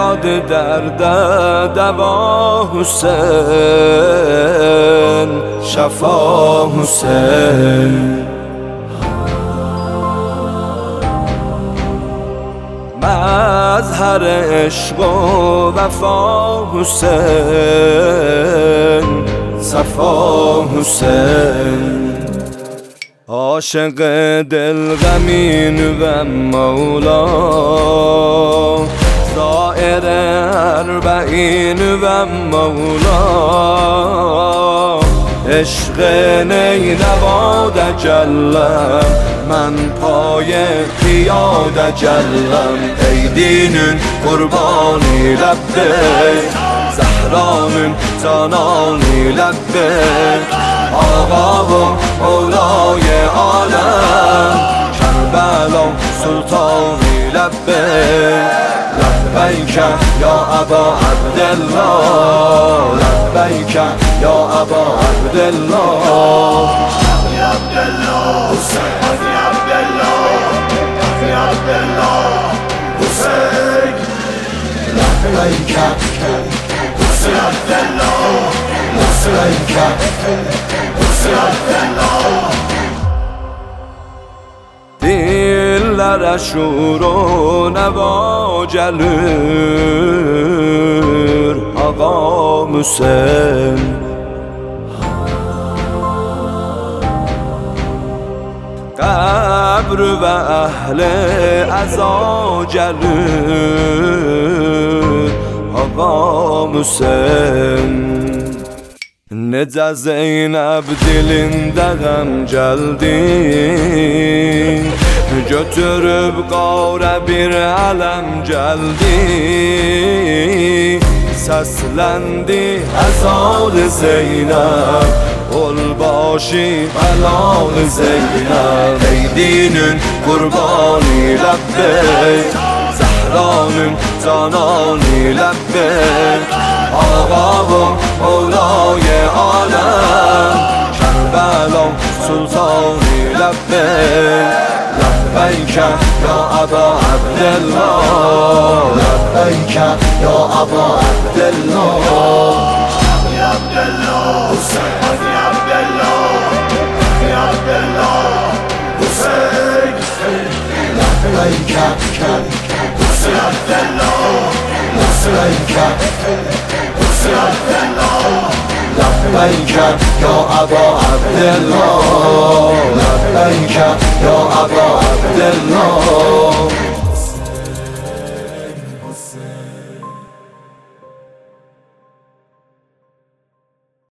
داد درد دوا حسین شفا حسین مظهر عشق و وفا حسین صفا حسین عاشق دل غمین و مولا زائر اربعین و مولا عشق نینوا دجلم من پای پیاده جلم ای دینün قربانی لبیک زهرانın زانانی لبیک آقا و مولای عالم کربلا سلطانی لبیک لبیک یا ابا عبدالله لبیک یا ابا عبدالله حسین حسین لبیک حسین لبیک dillere şuru neva gelir Ağa Hüseyin kabr ve ehli aza gelir Ağa Hüseyin Necə Zeynəb dilində qəm gəldi Götürüb qarə bir ələm gəldi Səsləndi əzan Zeynəb Ol başı bəlal Zeynəb Ey dinin qurbanı ləbbeyk Zəhranın cananı ləbbeyk Ağabım Mevlای عالم کربلا سلطانی لبیک لبیک یا ابا عبدالله لبیک یا ابا عبدالله حسین حسین لبیک لبیک یا ابا عبدالله لبیک یا ابا عبدالله